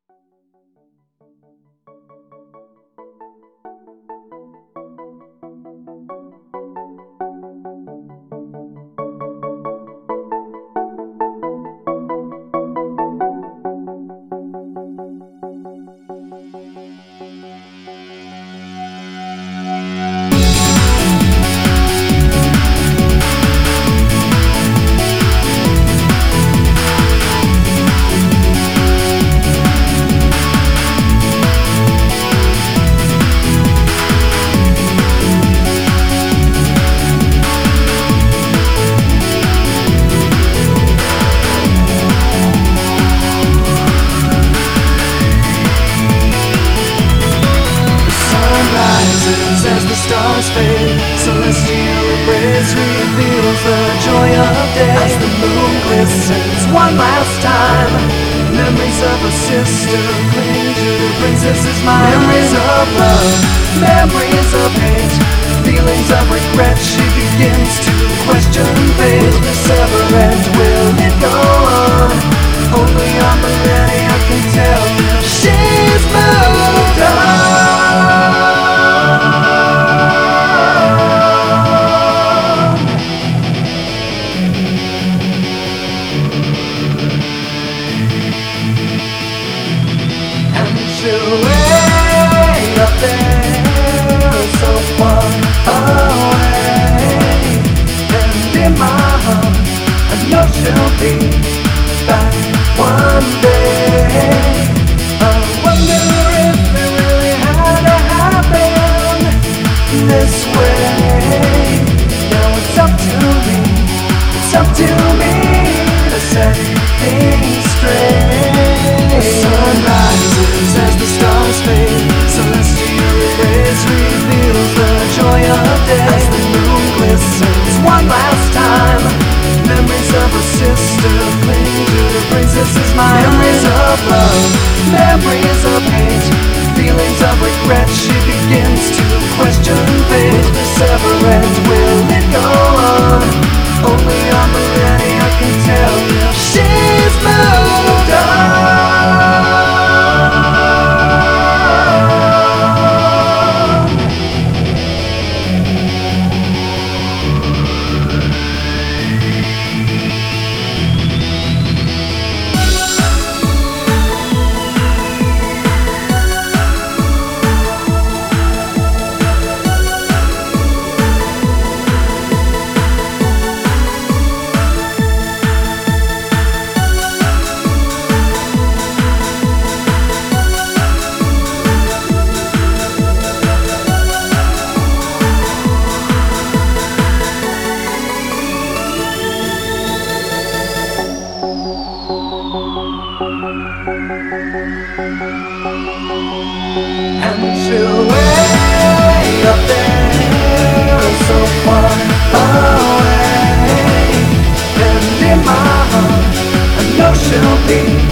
As the stars fade, celestial embrace reveals the joy of day. As the moon glistens one last time, memories of a sister cling to the princess's mind. Memories of love, memories of hate, feelings of regret. She begins to question fate. Will this ever end? Will it go on? Only on millennia can tell if she's moved on. Way up there, so far away, and in my heart I know she'll be back one day. I wonder if it really had to happen this way. Now it's up to me to set things straight. The sun rises as the stars fade, celestial rays reveals the joy of day. As the moon glistens one last time, memories of a sister cling to the princess's mind. Memories of love, memories of hate, feelings of regret. She begins to question fate. Will this ever end? Will it go on? Only on millennia can tell if she's moved on. And she'll way up there, so far away, and in my heart I know she'll be